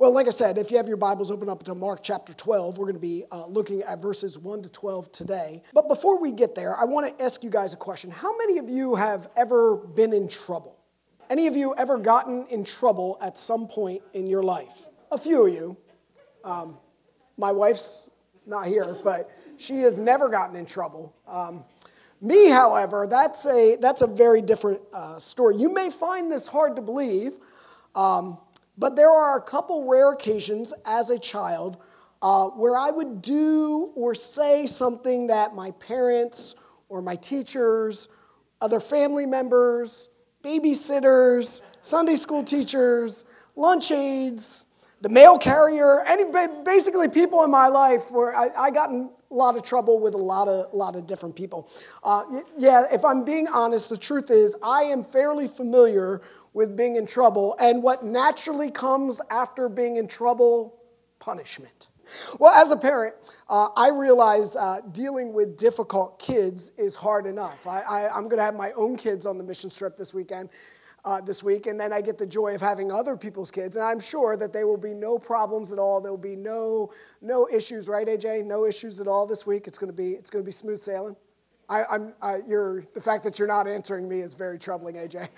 Well, like I said, if you have your Bibles open up to Mark chapter 12, we're going to be looking at verses 1 to 12 today. But before we get there, I want to ask you guys a question. How many of you have ever been in trouble? Any of you ever gotten in trouble at some point in your life? A few of you. My wife's not here, but she has never gotten in trouble. Me, however, that's a very different story. You may find this hard to believe, but there are a couple rare occasions as a child where I would do or say something that my parents or my teachers, other family members, babysitters, Sunday school teachers, lunch aides, the mail carrier, basically people in my life where I got in a lot of trouble with a lot of different people. If I'm being honest, the truth is I am fairly familiar with being in trouble, and what naturally comes after being in trouble, punishment. Well, as a parent, I realize dealing with difficult kids is hard enough. I'm going to have my own kids on the mission trip this week, and then I get the joy of having other people's kids, and I'm sure that there will be no problems at all. There will be no issues, right, AJ? No issues at all this week. It's going to be smooth sailing. The fact that you're not answering me is very troubling, AJ.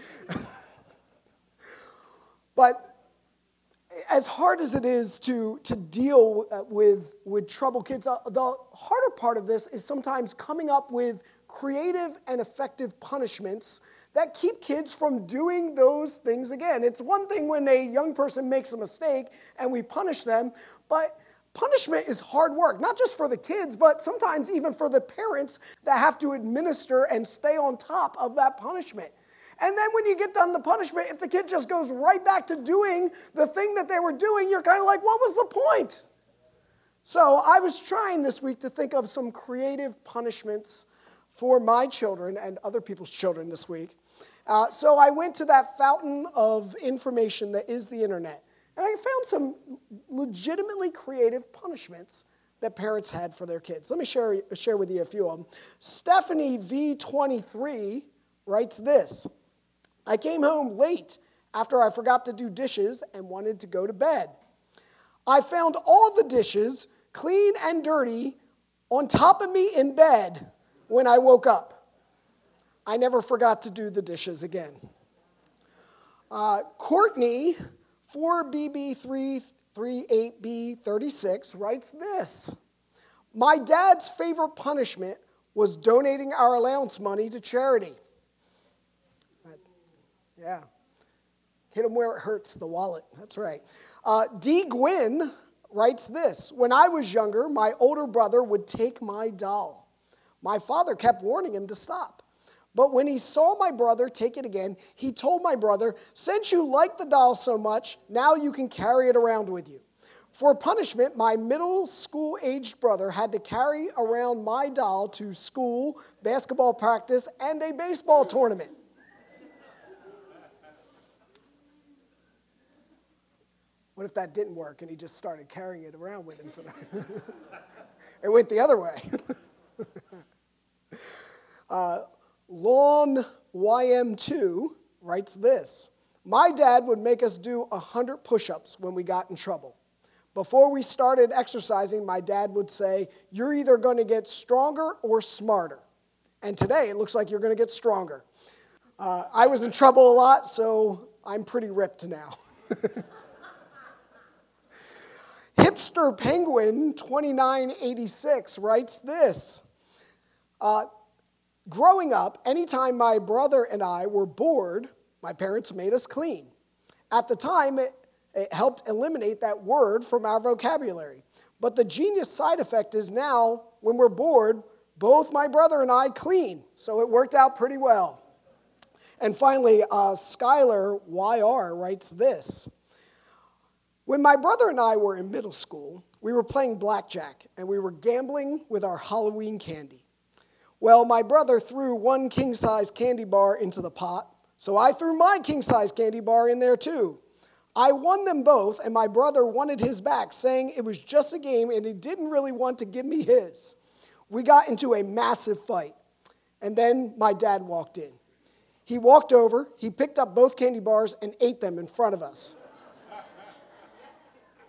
But as hard as it is to deal with troubled kids, the harder part of this is sometimes coming up with creative and effective punishments that keep kids from doing those things again. It's one thing when a young person makes a mistake and we punish them, but punishment is hard work, not just for the kids, but sometimes even for the parents that have to administer and stay on top of that punishment. And then when you get done the punishment, if the kid just goes right back to doing the thing that they were doing, you're kind of like, what was the point? So I was trying this week to think of some creative punishments for my children and other people's children this week. So I went to that fountain of information that is the internet, and I found some legitimately creative punishments that parents had for their kids. Let me share with you a few of them. Stephanie V23 writes this: I came home late after I forgot to do dishes and wanted to go to bed. I found all the dishes, clean and dirty, on top of me in bed when I woke up. I never forgot to do the dishes again. Courtney, 4BB338B36, writes this: my dad's favorite punishment was donating our allowance money to charity. Yeah. Hit them where it hurts, the wallet. That's right. D. Gwynn writes this: when I was younger, my older brother would take my doll. My father kept warning him to stop. But when he saw my brother take it again, he told my brother, since you like the doll so much, now you can carry it around with you. For punishment, my middle school-aged brother had to carry around my doll to school, basketball practice, and a baseball tournament. What if that didn't work and he just started carrying it around with him for that? It went the other way. Lawn YM2 writes this: my dad would make us do 100 push-ups when we got in trouble. Before we started exercising, my dad would say, you're either going to get stronger or smarter. And today, it looks like you're going to get stronger. I was in trouble a lot, so I'm pretty ripped now. Hipster Penguin 2986 writes this: growing up, anytime my brother and I were bored, my parents made us clean. At the time, it helped eliminate that word from our vocabulary. But the genius side effect is now, when we're bored, both my brother and I clean. So it worked out pretty well. And finally, Skylar YR writes this: when my brother and I were in middle school, we were playing blackjack, and we were gambling with our Halloween candy. Well, my brother threw one king-size candy bar into the pot, so I threw my king-size candy bar in there too. I won them both, and my brother wanted his back, saying it was just a game and he didn't really want to give me his. We got into a massive fight, and then my dad walked in. He walked over, he picked up both candy bars and ate them in front of us.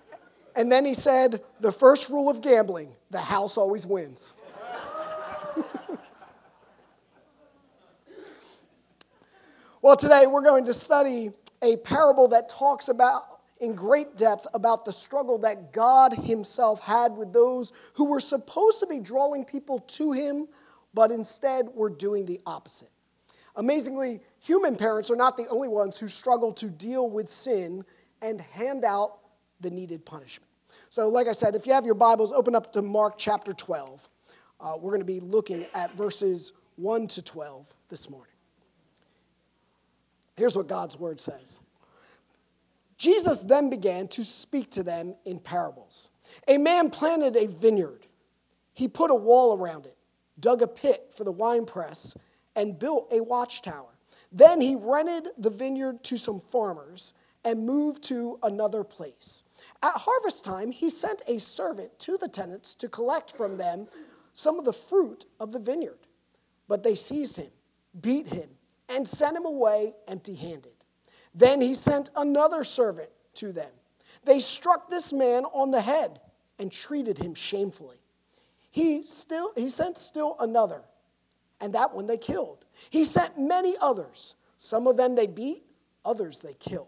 And then he said, the first rule of gambling, the house always wins. Well, today we're going to study a parable that talks about in great depth about the struggle that God himself had with those who were supposed to be drawing people to him, but instead were doing the opposite. Amazingly, human parents are not the only ones who struggle to deal with sin and hand out the needed punishment. So like I said, if you have your Bibles, open up to Mark chapter 12. We're going to be looking at verses 1 to 12 this morning. Here's what God's word says. Jesus then began to speak to them in parables. A man planted a vineyard. He put a wall around it, dug a pit for the winepress, and built a watchtower. Then he rented the vineyard to some farmers and moved to another place. At harvest time, he sent a servant to the tenants to collect from them some of the fruit of the vineyard. But they seized him, beat him, and sent him away empty-handed. Then he sent another servant to them. They struck this man on the head and treated him shamefully. He sent still another, and that one they killed. He sent many others. Some of them they beat, others they killed.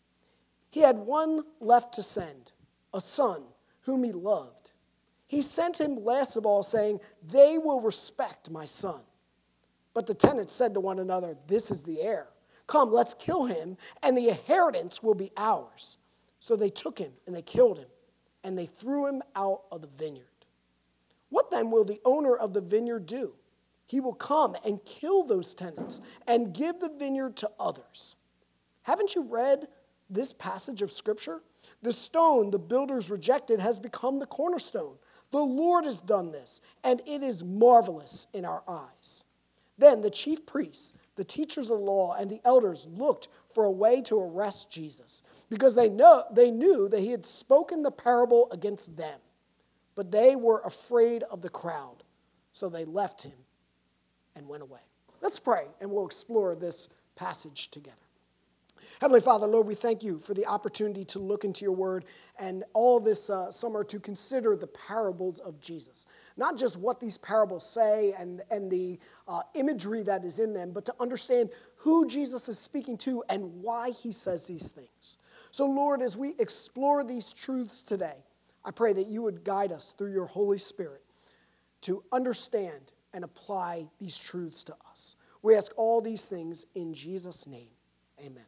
He had one left to send, a son whom he loved. He sent him last of all, saying, "They will respect my son." But the tenants said to one another, "This is the heir. Come, let's kill him, and the inheritance will be ours." So they took him, and they killed him, and they threw him out of the vineyard. What then will the owner of the vineyard do? He will come and kill those tenants and give the vineyard to others. Haven't you read this passage of Scripture? The stone the builders rejected has become the cornerstone. The Lord has done this, and it is marvelous in our eyes. Then the chief priests, the teachers of the law, and the elders looked for a way to arrest Jesus because they knew that he had spoken the parable against them. But they were afraid of the crowd, so they left him and went away. Let's pray, and we'll explore this passage together. Heavenly Father, Lord, we thank you for the opportunity to look into your word and all this summer to consider the parables of Jesus. Not just what these parables say and the imagery that is in them, but to understand who Jesus is speaking to and why he says these things. So, Lord, as we explore these truths today, I pray that you would guide us through your Holy Spirit to understand and apply these truths to us. We ask all these things in Jesus' name. Amen.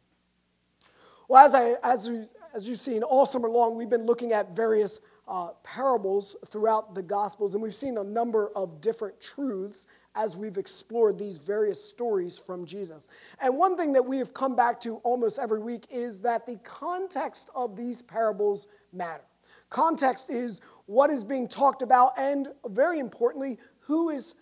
Well, as you've seen, all summer long, we've been looking at various parables throughout the Gospels, and we've seen a number of different truths as we've explored these various stories from Jesus. And one thing that we have come back to almost every week is that the context of these parables matter. Context is what is being talked about, and very importantly, who is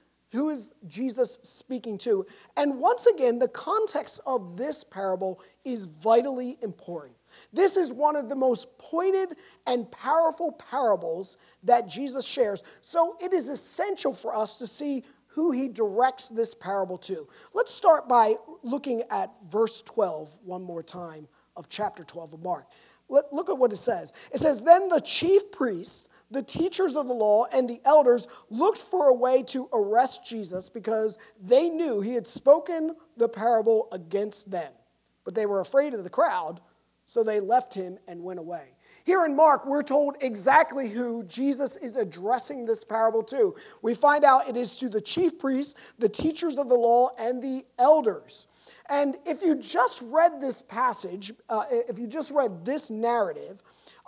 Jesus speaking to? And once again, the context of this parable is vitally important. This is one of the most pointed and powerful parables that Jesus shares. So it is essential for us to see who he directs this parable to. Let's start by looking at verse 12 one more time of chapter 12 of Mark. Look at what it says. It says, "Then the chief priests, the teachers of the law, and the elders looked for a way to arrest Jesus because they knew he had spoken the parable against them. But they were afraid of the crowd, so they left him and went away." Here in Mark, we're told exactly who Jesus is addressing this parable to. We find out it is to the chief priests, the teachers of the law, and the elders. And if you just read this passage, if you just read this narrative,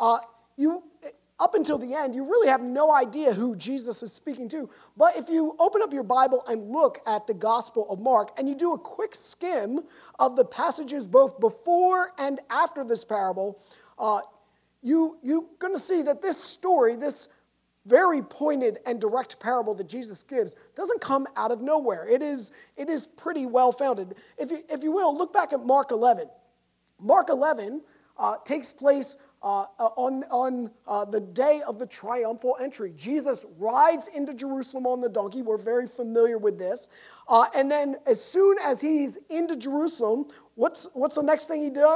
up until the end, you really have no idea who Jesus is speaking to. But if you open up your Bible and look at the Gospel of Mark, and you do a quick skim of the passages both before and after this parable, you're going to see that this story, this very pointed and direct parable that Jesus gives, doesn't come out of nowhere. It is pretty well founded. If you will, look back at Mark 11. Mark 11 takes place on the day of the triumphal entry. Jesus rides into Jerusalem on the donkey. We're very familiar with this. And then as soon as he's into Jerusalem, what's the next thing he does?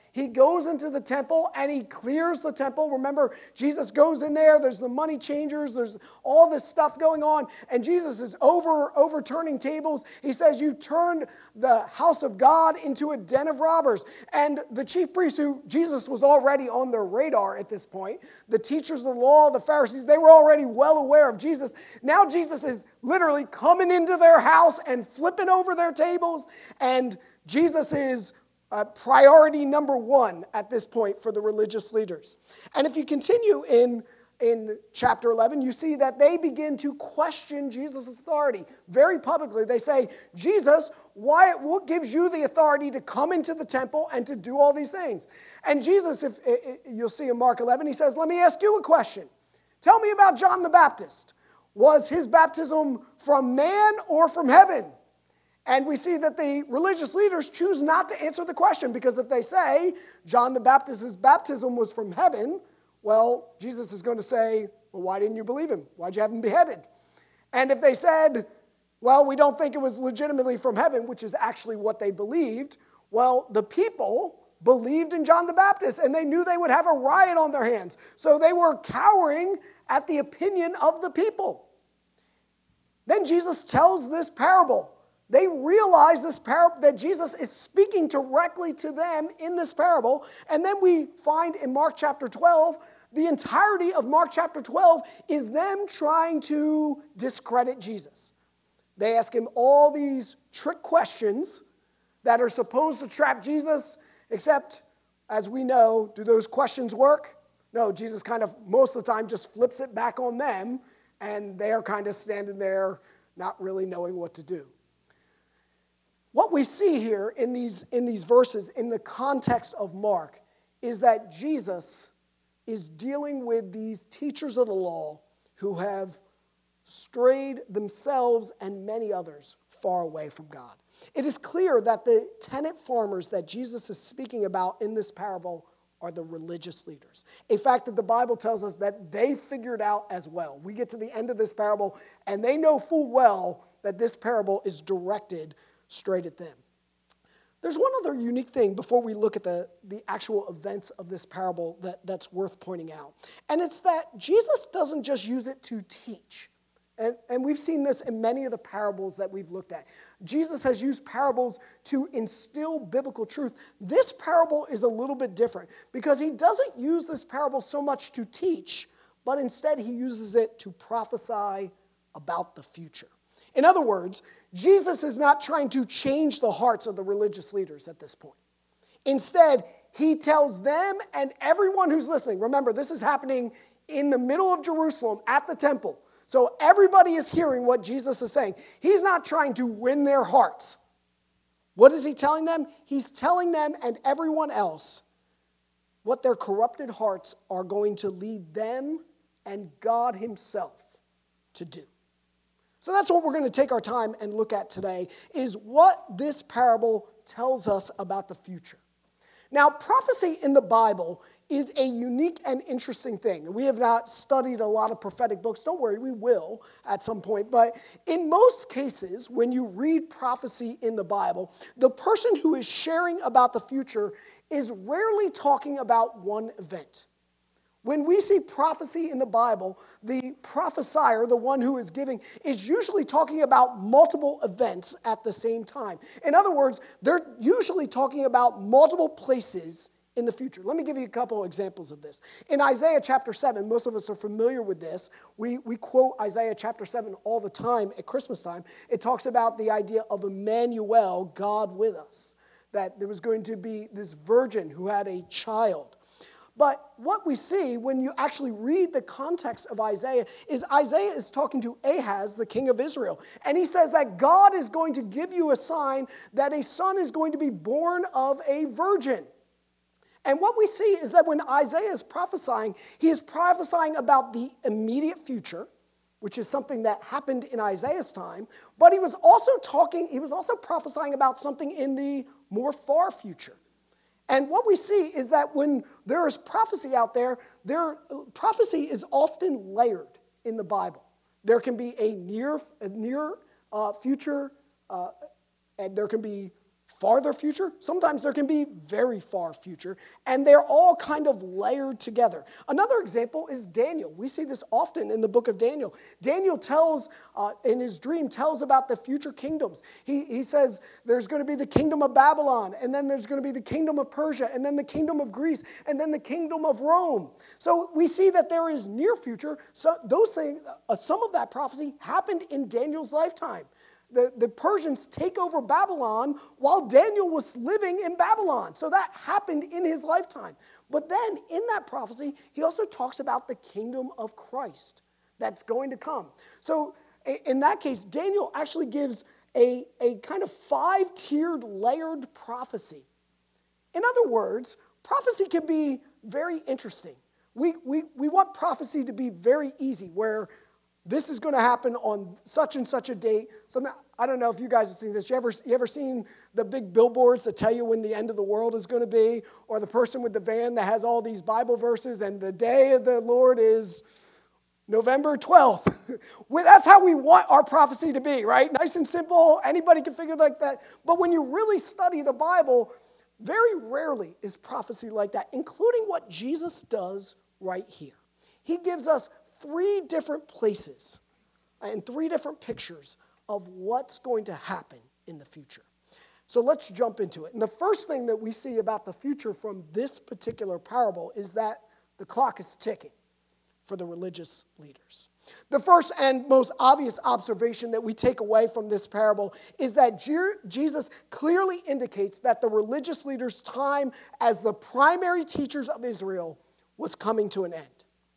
he goes into the temple and he clears the temple. Remember, Jesus goes in there, there's the money changers, there's all this stuff going on, and Jesus is overturning tables. He says, "You've turned the house of God into a den of robbers." And the chief priests, who Jesus was already on their radar at this point, the teachers of the law, the Pharisees, they were already well aware of Jesus. Now Jesus is literally coming into their house and flipping over their tables, and Jesus is priority number one at this point for the religious leaders. And if you continue in chapter 11, you see that they begin to question Jesus' authority very publicly. They say, "Jesus, what gives you the authority to come into the temple and to do all these things?" And Jesus, if you'll see in Mark 11, he says, "Let me ask you a question. Tell me about John the Baptist. Was his baptism from man or from heaven?" And we see that the religious leaders choose not to answer the question, because if they say John the Baptist's baptism was from heaven, well, Jesus is going to say, "Well, why didn't you believe him? Why'd you have him beheaded?" And if they said, "Well, we don't think it was legitimately from heaven," which is actually what they believed, well, the people believed in John the Baptist, and they knew they would have a riot on their hands. So they were cowering at the opinion of the people. Then Jesus tells this parable. They realize this parable, that Jesus is speaking directly to them in this parable. And then we find in Mark chapter 12, the entirety of Mark chapter 12 is them trying to discredit Jesus. They ask him all these trick questions that are supposed to trap Jesus, except, as we know, do those questions work? No, Jesus kind of, most of the time, just flips it back on them, and they're kind of standing there not really knowing what to do. What we see here in these verses, in the context of Mark, is that Jesus is dealing with these teachers of the law who have strayed themselves and many others far away from God. It is clear that the tenant farmers that Jesus is speaking about in this parable are the religious leaders. A fact that the Bible tells us that they figured out as well. We get to the end of this parable, and they know full well that this parable is directed straight at them. There's one other unique thing before we look at the actual events of this parable that's worth pointing out. And it's that Jesus doesn't just use it to teach. And we've seen this in many of the parables that we've looked at. Jesus has used parables to instill biblical truth. This parable is a little bit different because he doesn't use this parable so much to teach, but instead he uses it to prophesy about the future. In other words, Jesus is not trying to change the hearts of the religious leaders at this point. Instead, he tells them and everyone who's listening, remember, this is happening in the middle of Jerusalem at the temple. So everybody is hearing what Jesus is saying. He's not trying to win their hearts. What is he telling them? He's telling them and everyone else what their corrupted hearts are going to lead them and God himself to do. So that's what we're going to take our time and look at today, is what this parable tells us about the future. Now, prophecy in the Bible is a unique and interesting thing. We have not studied a lot of prophetic books. Don't worry, we will at some point. But in most cases, when you read prophecy in the Bible, the person who is sharing about the future is rarely talking about one event. When we see prophecy in the Bible, the prophesier, the one who is giving, is usually talking about multiple events at the same time. In other words, they're usually talking about multiple places in the future. Let me give you a couple examples of this. In Isaiah chapter 7, most of us are familiar with this. We quote Isaiah chapter 7 all the time at Christmas time. It talks about the idea of Emmanuel, God with us, that there was going to be this virgin who had a child. But what we see when you actually read the context of Isaiah is talking to Ahaz, the king of Israel. And he says that God is going to give you a sign that a son is going to be born of a virgin. And what we see is that when Isaiah is prophesying, he is prophesying about the immediate future, which is something that happened in Isaiah's time. But he was also prophesying about something in the more far future. And what we see is that when there is prophecy out there, prophecy is often layered in the Bible. There can be a near future, and there can be farther future. Sometimes there can be very far future. And they're all kind of layered together. Another example is Daniel. We see this often in the book of Daniel. Daniel tells, in his dream, tells about the future kingdoms. He says there's going to be the kingdom of Babylon, and then there's going to be the kingdom of Persia, and then the kingdom of Greece, and then the kingdom of Rome. So we see that there is near future. So those things, some of that prophecy happened in Daniel's lifetime. The Persians take over Babylon while Daniel was living in Babylon. So that happened in his lifetime. But then in that prophecy, he also talks about the kingdom of Christ that's going to come. So in that case, Daniel actually gives a kind of 5-tiered layered prophecy. In other words, prophecy can be very interesting. We want prophecy to be very easy, where this is going to happen on such and such a date. I don't know if you guys have seen this. You ever seen the big billboards that tell you when the end of the world is going to be? Or the person with the van that has all these Bible verses and the day of the Lord is November 12th. That's how we want our prophecy to be, right? Nice and simple. Anybody can figure like that. But when you really study the Bible, very rarely is prophecy like that, including what Jesus does right here. He gives us 3 different places and 3 different pictures of what's going to happen in the future. So let's jump into it. And the first thing that we see about the future from this particular parable is that the clock is ticking for the religious leaders. The first and most obvious observation that we take away from this parable is that Jesus clearly indicates that the religious leaders' time as the primary teachers of Israel was coming to an end.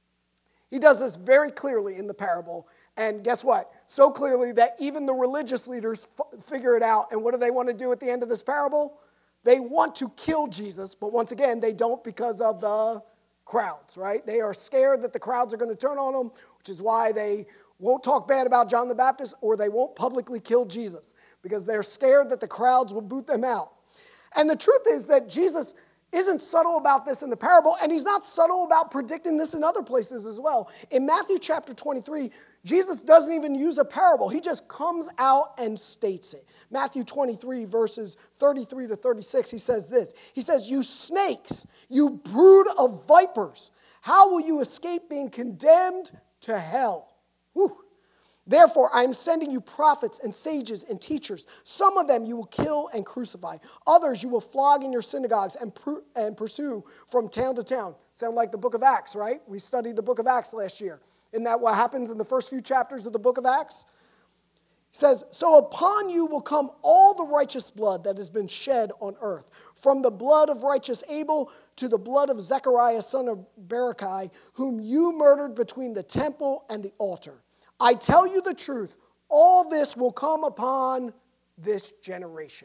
He does this very clearly in the parable. And guess what? So clearly that even the religious leaders figure it out. And what do they want to do at the end of this parable? They want to kill Jesus. But once again, they don't because of the crowds, right? They are scared that the crowds are going to turn on them, which is why they won't talk bad about John the Baptist, or they won't publicly kill Jesus, because they're scared that the crowds will boot them out. And the truth is that Jesus isn't subtle about this in the parable, and he's not subtle about predicting this in other places as well. In Matthew chapter 23, Jesus doesn't even use a parable. He just comes out and states it. Matthew 23, verses 33 to 36, he says this. He says, "You snakes, you brood of vipers, how will you escape being condemned to hell? Whew. Therefore, I am sending you prophets and sages and teachers. Some of them you will kill and crucify. Others you will flog in your synagogues and pursue from town to town." Sound like the book of Acts, right? We studied the book of Acts last year. Isn't that what happens in the first few chapters of the book of Acts? He says, "So upon you will come all the righteous blood that has been shed on earth, from the blood of righteous Abel to the blood of Zechariah son of Berechiah, whom you murdered between the temple and the altar. I tell you the truth, all this will come upon this generation."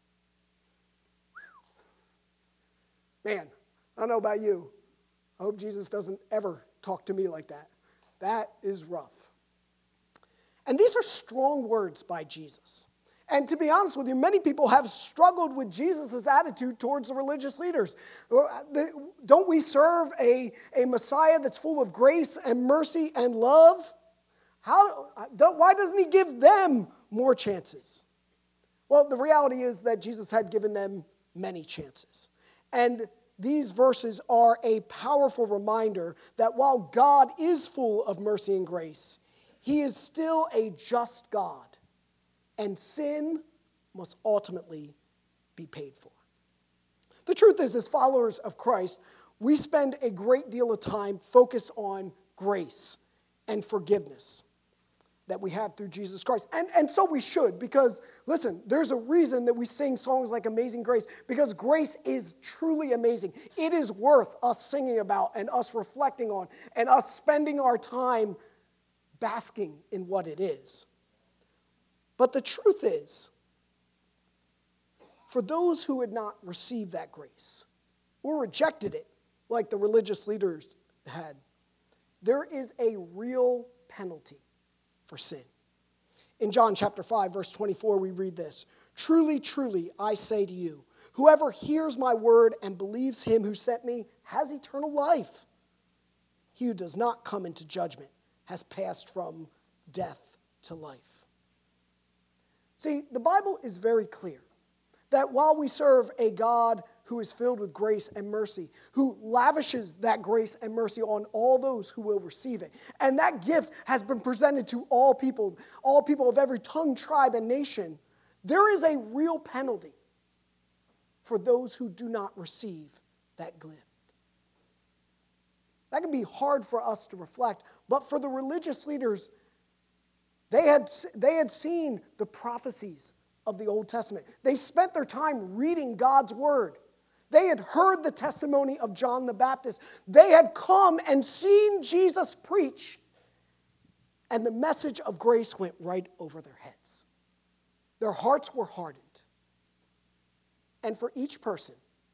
Man, I don't know about you. I hope Jesus doesn't ever talk to me like that. That is rough. And these are strong words by Jesus. And to be honest with you, many people have struggled with Jesus' attitude towards the religious leaders. Don't we serve a Messiah that's full of grace and mercy and love? Why doesn't he give them more chances? Well, the reality is that Jesus had given them many chances. And these verses are a powerful reminder that while God is full of mercy and grace, he is still a just God, and sin must ultimately be paid for. The truth is, as followers of Christ, we spend a great deal of time focused on grace and forgiveness that we have through Jesus Christ. And so we should, because, listen, there's a reason that we sing songs like Amazing Grace, because grace is truly amazing. It is worth us singing about and us reflecting on and us spending our time basking in what it is. But the truth is, for those who had not received that grace or rejected it like the religious leaders had, there is a real penalty for sin. In John chapter 5, verse 24, we read this: "Truly, truly, I say to you, whoever hears my word and believes him who sent me has eternal life. He who does not come into judgment has passed from death to life." See, the Bible is very clear that while we serve a God who is filled with grace and mercy, who lavishes that grace and mercy on all those who will receive it, and that gift has been presented to all people of every tongue, tribe, and nation, there is a real penalty for those who do not receive that gift. That can be hard for us to reflect, but for the religious leaders, they had seen the prophecies of the Old Testament. They spent their time reading God's word. They had heard the testimony of John the Baptist. They had come and seen Jesus preach, and the message of grace went right over their heads. Their hearts were hardened. And for each person,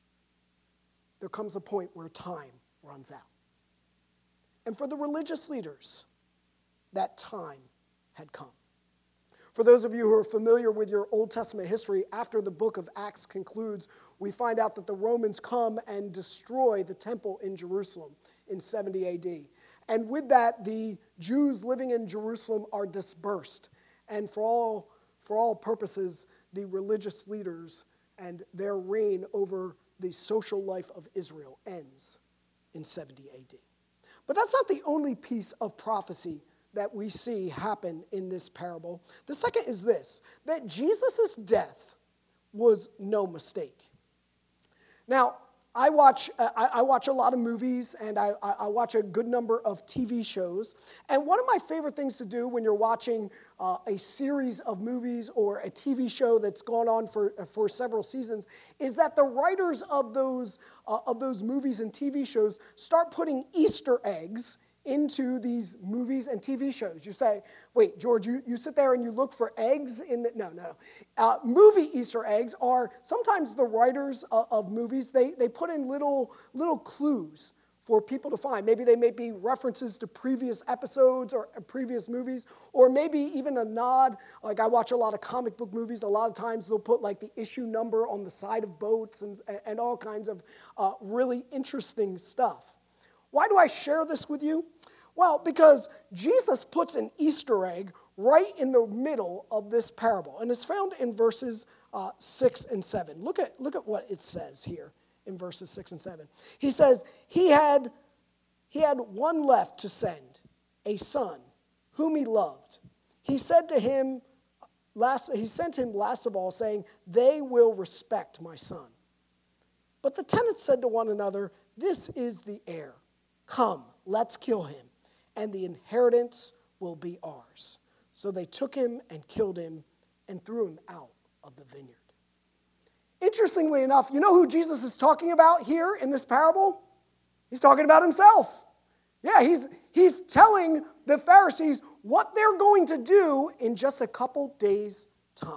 there comes a point where time runs out. And for the religious leaders, that time had come. For those of you who are familiar with your Old Testament history, after the book of Acts concludes, we find out that the Romans come and destroy the temple in Jerusalem in 70 AD. And with that, the Jews living in Jerusalem are dispersed. And for all purposes, the religious leaders and their reign over the social life of Israel ends in 70 AD. But that's not the only piece of prophecy that we see happen in this parable. The second is this, that Jesus' death was no mistake. Now, I watch a lot of movies, and I watch a good number of TV shows. And one of my favorite things to do when you're watching a series of movies or a TV show that's gone on for several seasons is that the writers of those movies and TV shows start putting Easter eggs into these movies and TV shows. You say, wait, George, you sit there and you look for eggs in the... No. Movie Easter eggs are sometimes the writers of movies, they put in little clues for people to find. Maybe they may be references to previous episodes or previous movies, or maybe even a nod. Like I watch a lot of comic book movies. A lot of times they'll put like the issue number on the side of boats and all kinds of really interesting stuff. Why do I share this with you? Well, because Jesus puts an Easter egg right in the middle of this parable, and it's found in verses 6 and 7. Look at what it says here in verses 6 and 7. He says, he had one left to send, a son whom he loved. He sent him last of all, saying, "They will respect my son." But the tenants said to one another, "This is the heir. Come, let's kill him, and the inheritance will be ours." So they took him and killed him and threw him out of the vineyard. Interestingly enough, you know who Jesus is talking about here in this parable? He's talking about himself. Yeah, he's telling the Pharisees what they're going to do in just a couple days' time.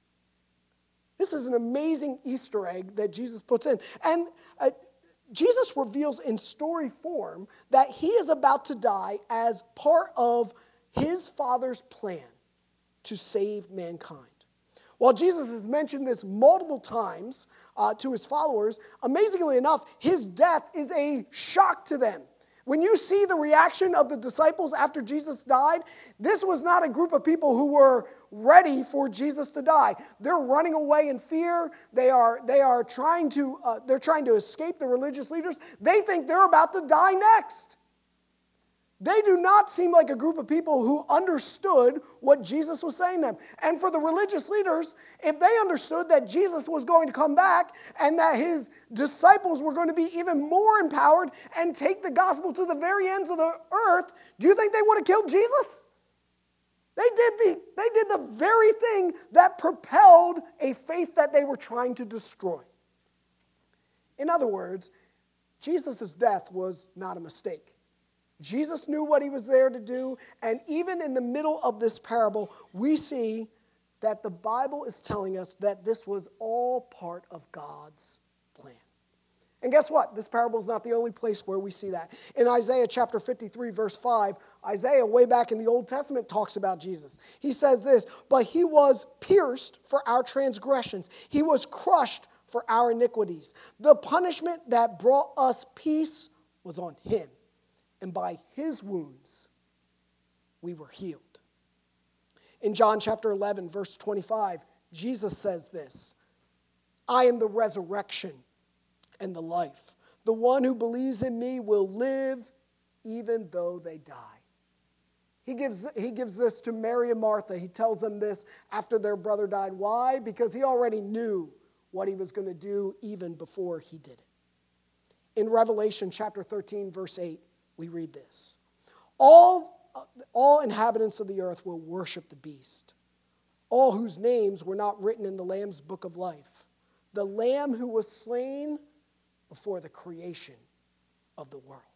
This is an amazing Easter egg that Jesus puts in. And Jesus reveals in story form that he is about to die as part of his Father's plan to save mankind. While Jesus has mentioned this multiple times to his followers, amazingly enough, his death is a shock to them. When you see the reaction of the disciples after Jesus died, this was not a group of people who were ready for Jesus to die. They're running away in fear. They are trying to escape the religious leaders. They think they're about to die next. They do not seem like a group of people who understood what Jesus was saying to them. And for the religious leaders, if they understood that Jesus was going to come back and that his disciples were going to be even more empowered and take the gospel to the very ends of the earth, do you think they would have killed Jesus? They did the very thing that propelled a faith that they were trying to destroy. In other words, Jesus' death was not a mistake. Jesus knew what he was there to do, and even in the middle of this parable, we see that the Bible is telling us that this was all part of God's plan. And guess what? This parable is not the only place where we see that. In Isaiah chapter 53, verse 5, Isaiah, way back in the Old Testament, talks about Jesus. He says this, "But he was pierced for our transgressions. He was crushed for our iniquities. The punishment that brought us peace was on him. And by his wounds, we were healed." In John chapter 11, verse 25, Jesus says this, I am the resurrection and the life. The one who believes in me will live even though they die. He gives this to Mary and Martha. He tells them this after their brother died. Why? Because he already knew what he was going to do even before he did it. In Revelation chapter 13, verse 8, we read this. All inhabitants of the earth will worship the beast, all whose names were not written in the Lamb's book of life, the Lamb who was slain before the creation of the world.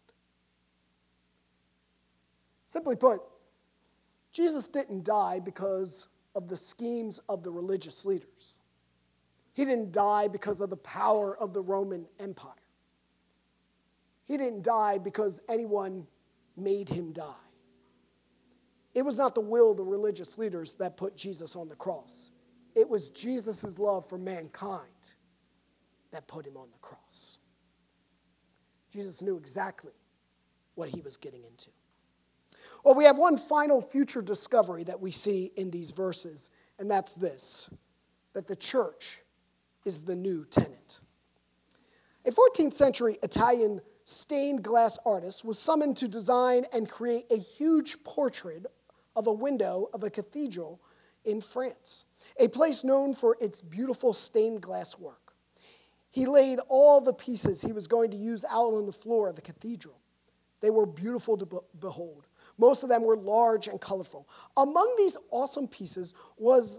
Simply put, Jesus didn't die because of the schemes of the religious leaders. He didn't die because of the power of the Roman Empire. He didn't die because anyone made him die. It was not the will of the religious leaders that put Jesus on the cross. It was Jesus' love for mankind that put him on the cross. Jesus knew exactly what he was getting into. Well, we have one final future discovery that we see in these verses, and that's this, that the church is the new tenant. A 14th century Italian stained glass artist was summoned to design and create a huge portrait of a window of a cathedral in France, a place known for its beautiful stained glass work. He laid all the pieces he was going to use out on the floor of the cathedral. They were beautiful to behold. Most of them were large and colorful. Among these awesome pieces was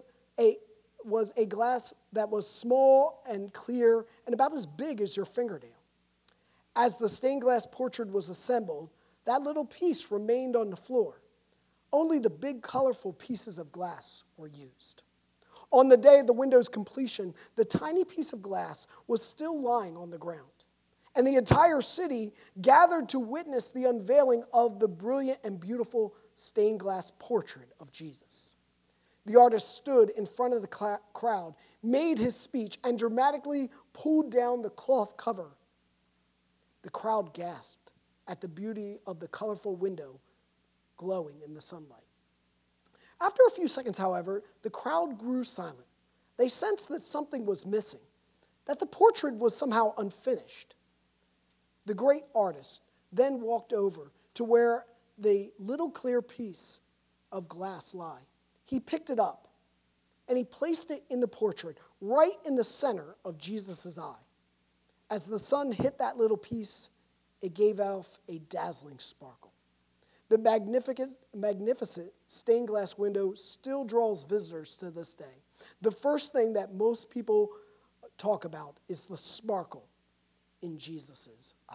a glass that was small and clear and about as big as your fingernail. As the stained glass portrait was assembled, that little piece remained on the floor. Only the big, colorful pieces of glass were used. On the day of the window's completion, the tiny piece of glass was still lying on the ground, and the entire city gathered to witness the unveiling of the brilliant and beautiful stained glass portrait of Jesus. The artist stood in front of the crowd, made his speech, and dramatically pulled down the cloth cover. The crowd gasped at the beauty of the colorful window glowing in the sunlight. After a few seconds, however, the crowd grew silent. They sensed that something was missing, that the portrait was somehow unfinished. The great artist then walked over to where the little clear piece of glass lay. He picked it up, and he placed it in the portrait, right in the center of Jesus' eye. As the sun hit that little piece, it gave off a dazzling sparkle. The magnificent stained glass window still draws visitors to this day. The first thing that most people talk about is the sparkle in Jesus' eye.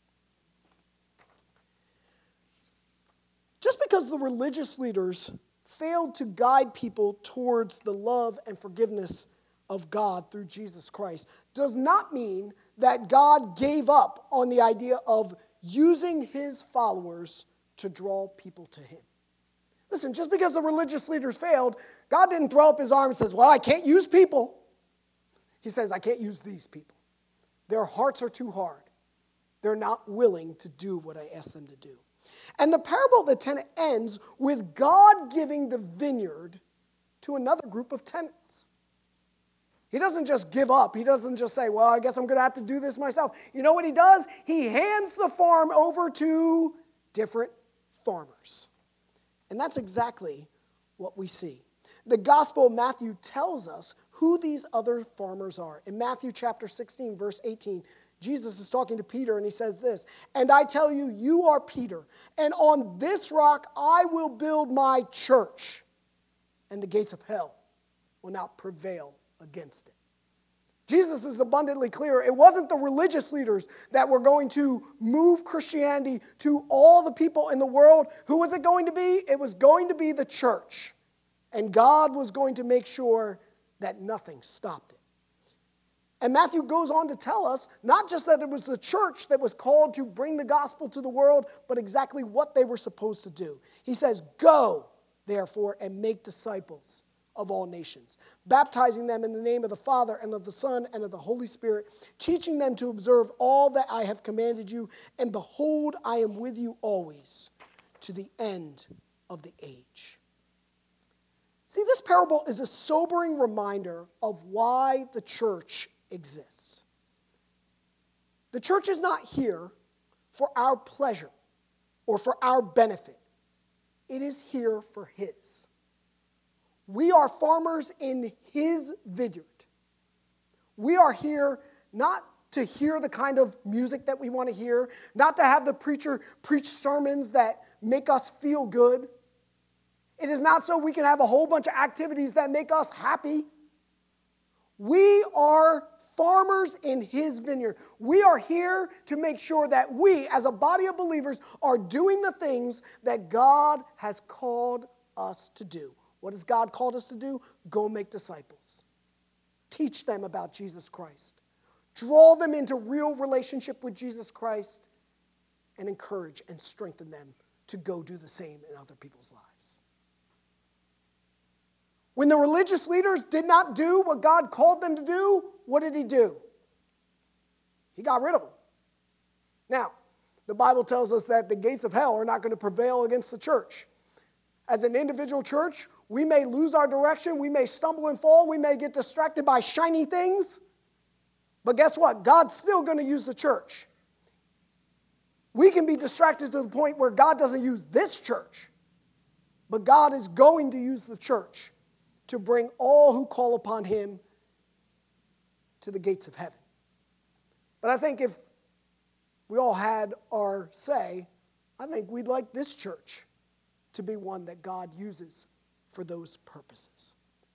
Just because the religious leaders failed to guide people towards the love and forgiveness of God through Jesus Christ does not mean that God gave up on the idea of using his followers to draw people to him. Listen, just because the religious leaders failed, God didn't throw up his arms and says, well, I can't use people. He says, I can't use these people. Their hearts are too hard. They're not willing to do what I asked them to do. And the parable of the tenant ends with God giving the vineyard to another group of tenants. He doesn't just give up. He doesn't just say, well, I guess I'm going to have to do this myself. You know what he does? He hands the farm over to different farmers. And that's exactly what we see. The Gospel of Matthew tells us who these other farmers are. In Matthew chapter 16, verse 18, Jesus is talking to Peter and he says this, and I tell you, you are Peter, and on this rock I will build my church, and the gates of hell will not prevail against it. Jesus is abundantly clear. It wasn't the religious leaders that were going to move Christianity to all the people in the world. Who was it going to be? It was going to be the church. And God was going to make sure that nothing stopped it. And Matthew goes on to tell us not just that it was the church that was called to bring the gospel to the world, but exactly what they were supposed to do. He says, go, therefore, and make disciples of all nations, baptizing them in the name of the Father and of the Son and of the Holy Spirit, teaching them to observe all that I have commanded you, and behold, I am with you always to the end of the age. See, this parable is a sobering reminder of why the church exists. The church is not here for our pleasure or for our benefit. It is here for His. We are farmers in His vineyard. We are here not to hear the kind of music that we want to hear, not to have the preacher preach sermons that make us feel good. It is not so we can have a whole bunch of activities that make us happy. We are farmers in His vineyard. We are here to make sure that we, as a body of believers, are doing the things that God has called us to do. What has God called us to do? Go make disciples. Teach them about Jesus Christ. Draw them into real relationship with Jesus Christ and encourage and strengthen them to go do the same in other people's lives. When the religious leaders did not do what God called them to do, what did He do? He got rid of them. Now, the Bible tells us that the gates of hell are not going to prevail against the church. As an individual church, we may lose our direction, we may stumble and fall, we may get distracted by shiny things, but guess what? God's still going to use the church. We can be distracted to the point where God doesn't use this church, but God is going to use the church to bring all who call upon Him to the gates of heaven. But I think if we all had our say, I think we'd like this church to be one that God uses for those purposes.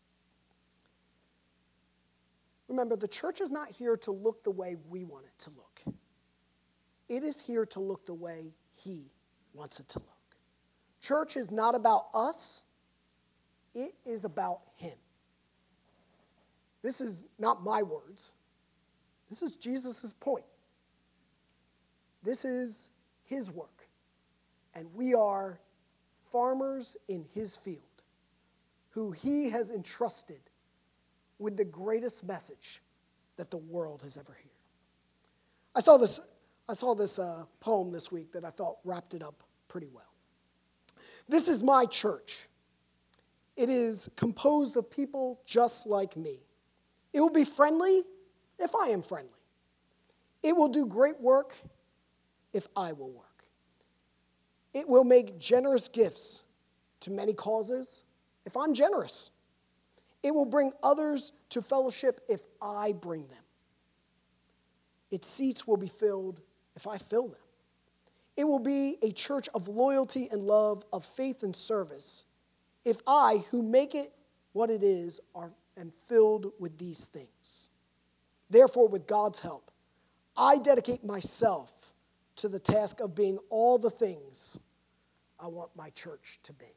Remember, the church is not here to look the way we want it to look. It is here to look the way He wants it to look. Church is not about us. It is about Him. This is not my words. This is Jesus' point. This is His work. And we are farmers in His field who He has entrusted with the greatest message that the world has ever heard. I saw this poem this week that I thought wrapped it up pretty well. This is my church. It is composed of people just like me. It will be friendly if I am friendly. It will do great work if I will work. It will make generous gifts to many causes if I'm generous. It will bring others to fellowship if I bring them. Its seats will be filled if I fill them. It will be a church of loyalty and love, of faith and service, if I, who make it what it is, am filled with these things. Therefore, with God's help, I dedicate myself to the task of being all the things I want my church to be.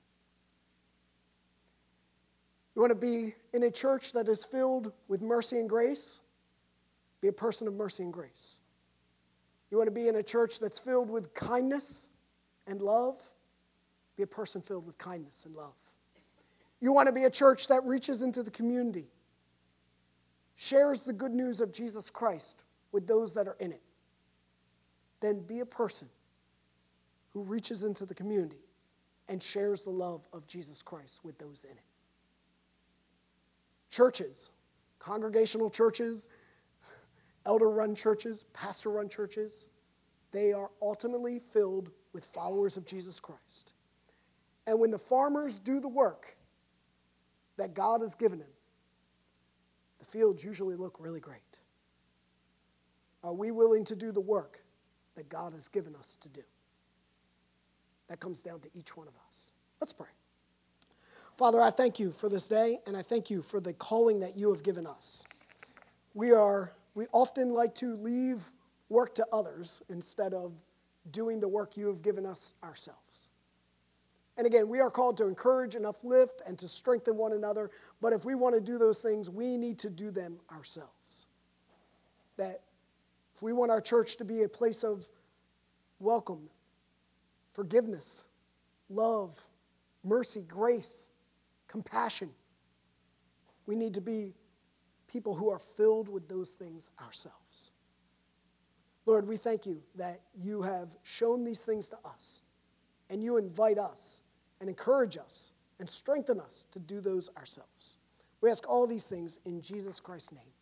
You want to be in a church that is filled with mercy and grace? Be a person of mercy and grace. You want to be in a church that's filled with kindness and love? Be a person filled with kindness and love. You want to be a church that reaches into the community, shares the good news of Jesus Christ with those that are in it? Then be a person who reaches into the community and shares the love of Jesus Christ with those in it. Churches, congregational churches, elder-run churches, pastor-run churches, they are ultimately filled with followers of Jesus Christ. And when the farmers do the work that God has given them, the fields usually look really great. Are we willing to do the work that God has given us to do? That comes down to each one of us. Let's pray. Father, I thank you for this day, and I thank you for the calling that you have given us. We often like to leave work to others instead of doing the work you have given us ourselves. And again, we are called to encourage and uplift and to strengthen one another, but if we want to do those things, we need to do them ourselves. That if we want our church to be a place of welcome, forgiveness, love, mercy, grace, compassion, we need to be people who are filled with those things ourselves. Lord, we thank you that you have shown these things to us, and you invite us and encourage us and strengthen us to do those ourselves. We ask all these things in Jesus Christ's name.